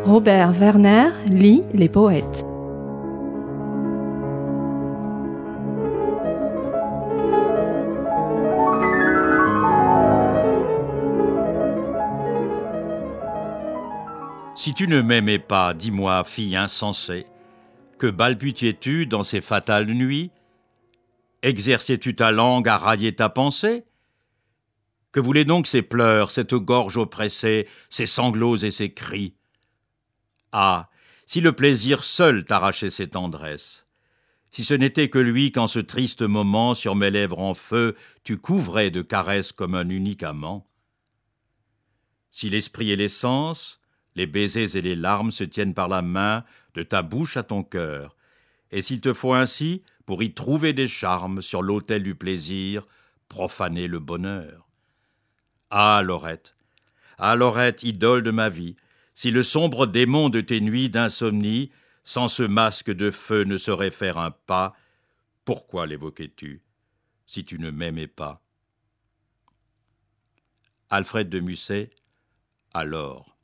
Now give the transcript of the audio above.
Robert Werner lit les poètes. Si tu ne m'aimais pas, dis-moi, fille insensée, que balbutiais-tu dans ces fatales nuits? Exerçais-tu ta langue à railler ta pensée? Que voulaient donc ces pleurs, cette gorge oppressée, ces sanglots et ces cris? Ah, si le plaisir seul t'arrachait ces tendresses, si ce n'était que lui qu'en ce triste moment, sur mes lèvres en feu, tu couvrais de caresses comme un unique amant. Si l'esprit et les sens, les baisers et les larmes se tiennent par la main de ta bouche à ton cœur, et s'il te faut ainsi, pour y trouver des charmes sur l'autel du plaisir, profaner le bonheur. Ah, Laurette, idole de ma vie, si le sombre démon de tes nuits d'insomnie, sans ce masque de feu ne saurait faire un pas, pourquoi l'évoquais-tu, si tu ne m'aimais pas? Alfred de Musset, alors.